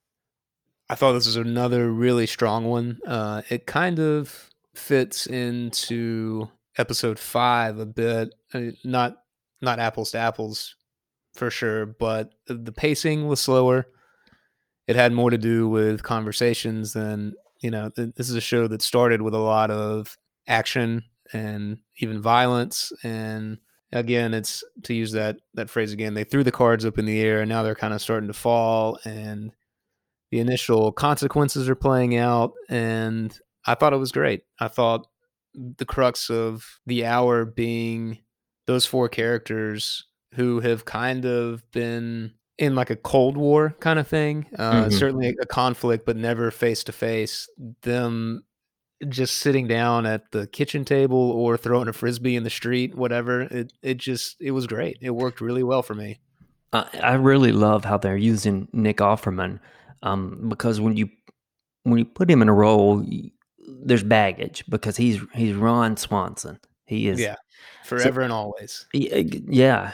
I thought this was another really strong one. It kind of fits into episode 5 a bit. Not apples to apples for sure, but the pacing was slower. It had more to do with conversations than, this is a show that started with a lot of action and even violence. And again, it's, to use that phrase again, they threw the cards up in the air and now they're kind of starting to fall, and the initial consequences are playing out. And I thought it was great. I thought the crux of the hour being those 4 characters who have kind of been in like a Cold War kind of thing, certainly a conflict, but never face to face, them just sitting down at the kitchen table or throwing a Frisbee in the street, whatever. It was great. It worked really well for me. I really love how they're using Nick Offerman, because when you put him in a role, there's baggage, because he's Ron Swanson. He is forever and always. Yeah.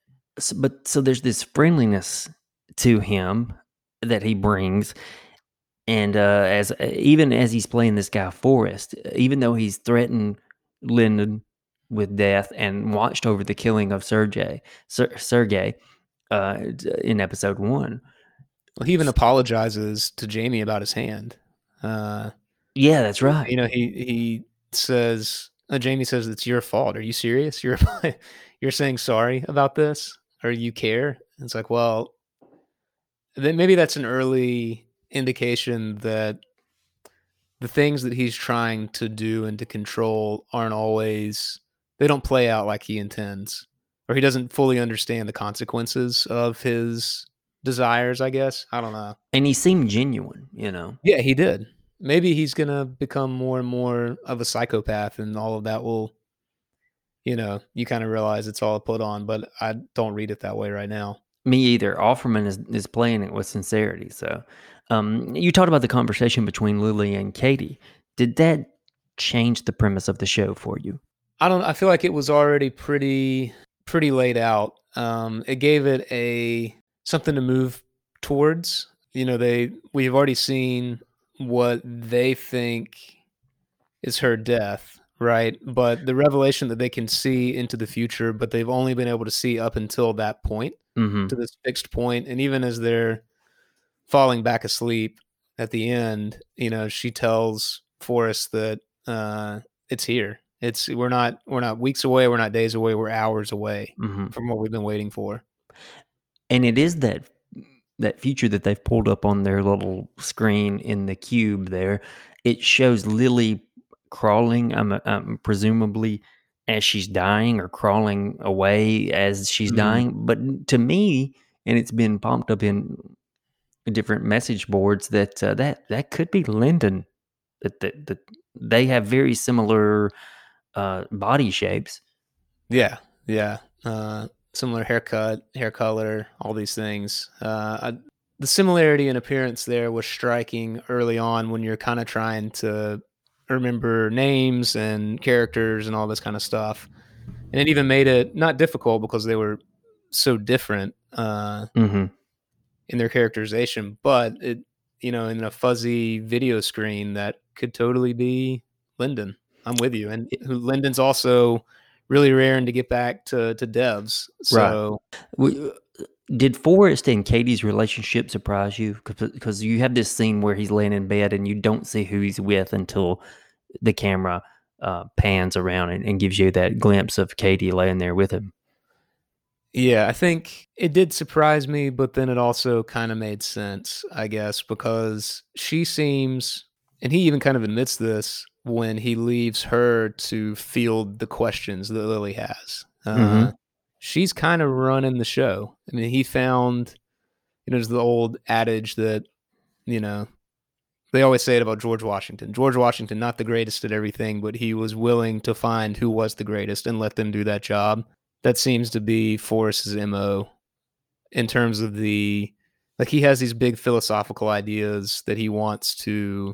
So there's this friendliness to him that he brings, and even as he's playing this guy Forrest, even though he's threatened Lyndon with death and watched over the killing of Sergei in episode 1. Well, he even apologizes to Jamie about his hand. Yeah, that's right. He says, Jamie says, "It's your fault. Are you serious? You're saying sorry about this, or you care?" And it's like, well, then maybe that's an early indication that the things that he's trying to do and to control aren't always, they don't play out like he intends, or he doesn't fully understand the consequences of his desires, I guess. I don't know. And he seemed genuine, you know. Yeah, he did. Maybe he's gonna become more and more of a psychopath, and all of that will, you kind of realize it's all put on. But I don't read it that way right now. Me either. Offerman is playing it with sincerity. So, you talked about the conversation between Lily and Katie. Did that change the premise of the show for you? I feel like it was already pretty laid out. It gave it something to move towards. We've already seen what they think is her death, right? But the revelation that they can see into the future, but they've only been able to see up until that point, Mm-hmm. to this fixed point. And even as they're falling back asleep at the end, she tells Forrest that it's here. We're not weeks away, we're not days away, we're hours away Mm-hmm. from what we've been waiting for. And it is that future that they've pulled up on their little screen in the cube there. It shows Lily crawling, presumably as she's dying, or crawling away as she's dying. But to me, and it's been pumped up in different message boards, that that could be Lyndon. That they have very similar body shapes. Yeah. Similar haircut, hair color, all these things. The similarity in appearance there was striking early on, when you're kind of trying to remember names and characters and all this kind of stuff. And it even made it not difficult, because they were so different Mm-hmm. in their characterization. But in a fuzzy video screen, that could totally be Lyndon. I'm with you. And Lyndon's also really raring to get back to devs. So Right. Did Forrest and Katie's relationship surprise you? Because you have this scene where he's laying in bed and you don't see who he's with until the camera pans around and gives you that glimpse of Katie laying there with him. yeah, I think it did surprise me, but then it also kind of made sense, I guess, because she seems, and he even kind of admits this when he leaves her to field the questions that Lily has. Mm-hmm. She's kind of running the show. I mean, he found, there's the old adage that, you know, they always say it about George Washington. George Washington, not the greatest at everything, but he was willing to find who was the greatest and let them do that job. That seems to be Forrest's MO, in terms of he has these big philosophical ideas that he wants to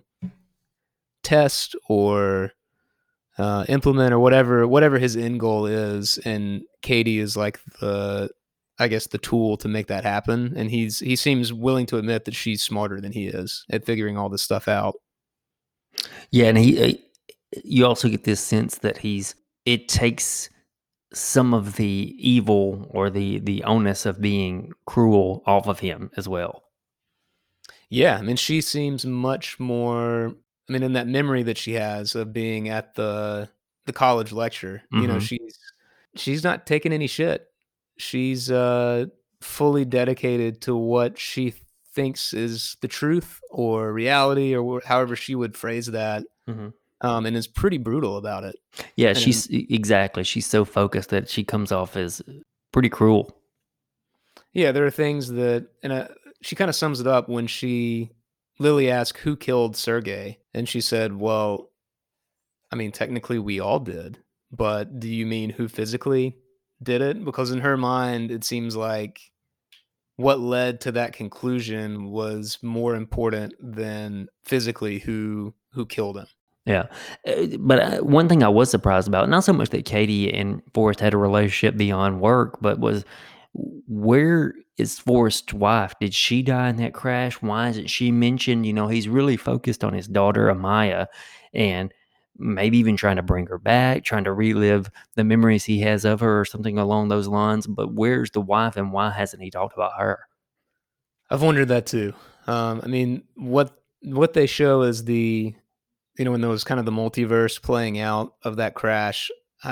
test or implement, or whatever his end goal is. And Katie is like the tool to make that happen. And he seems willing to admit that she's smarter than he is at figuring all this stuff out. Yeah, and you also get this sense that it takes some of the evil or the onus of being cruel off of him as well. Yeah, I mean, she seems much more. I mean, in that memory that she has of being at the college lecture, she's not taking any shit. She's fully dedicated to what she thinks is the truth or reality, or however she would phrase that, and is pretty brutal about it. Yeah, exactly. She's so focused that she comes off as pretty cruel. Yeah, there are things that, and she kind of sums it up when Lily asked who killed Sergei, and she said, well, I mean, technically we all did, but do you mean who physically did it? Because in her mind, it seems like what led to that conclusion was more important than physically who killed him. Yeah, but one thing I was surprised about, not so much that Katie and Forrest had a relationship beyond work, but was, where is Forrest's wife? Did she die in that crash? Why isn't she mentioned? He's really focused on his daughter Amaya, and maybe even trying to bring her back, trying to relive the memories he has of her or something along those lines. But where's the wife, and why hasn't he talked about her? I've wondered that too. I mean, what they show is when there was kind of the multiverse playing out of that crash.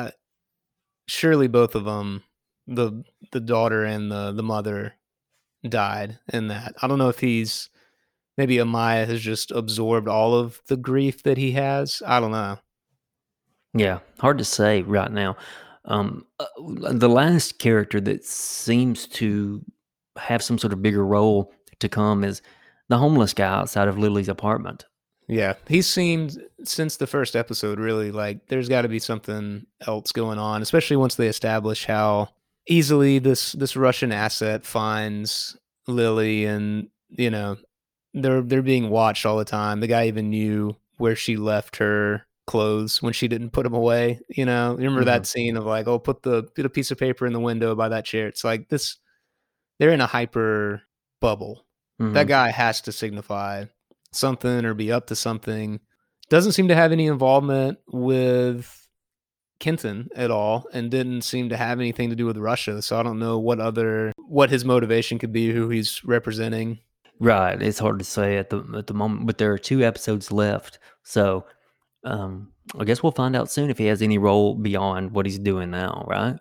Surely both of them, the daughter and the mother, died in that. I don't know if maybe Amaya has just absorbed all of the grief that he has. I don't know. Yeah, hard to say right now. The last character that seems to have some sort of bigger role to come is the homeless guy outside of Lily's apartment. Yeah, he seemed since the first episode really like there's got to be something else going on, especially once they establish how easily this Russian asset finds Lily, and they're being watched all the time. The guy even knew where she left her clothes when she didn't put them away. You remember that scene of like, oh, put a piece of paper in the window by that chair. It's like this, they're in a hyper bubble. That guy has to signify something or be up to something. Doesn't seem to have any involvement with Kenton at all, and didn't seem to have anything to do with Russia. So I don't know what his motivation could be, who he's representing. Right, it's hard to say at the moment, but there are 2 episodes left, so I guess we'll find out soon if he has any role beyond what he's doing now, right?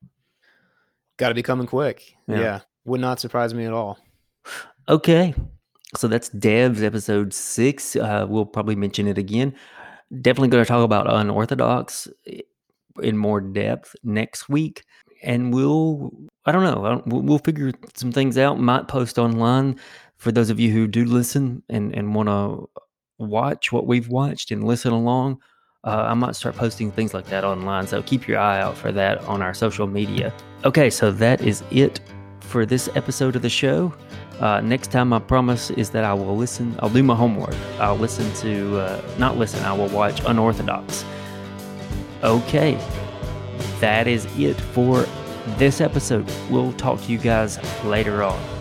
Got to be coming quick. Yeah, would not surprise me at all. Okay, so that's Devs episode 6. We'll probably mention it again. Definitely going to talk about Unorthodox in more depth next week, and we'll figure some things out. Might post online for those of you who do listen and want to watch what we've watched and listen along. I might start posting things like that online, so keep your eye out for that on our social media. Okay, so that is it for this episode of the show. Next time, I promise, is that I will listen. I'll do my homework. I'll listen to, I will watch Unorthodox. Okay, that is it for this episode. We'll talk to you guys later on.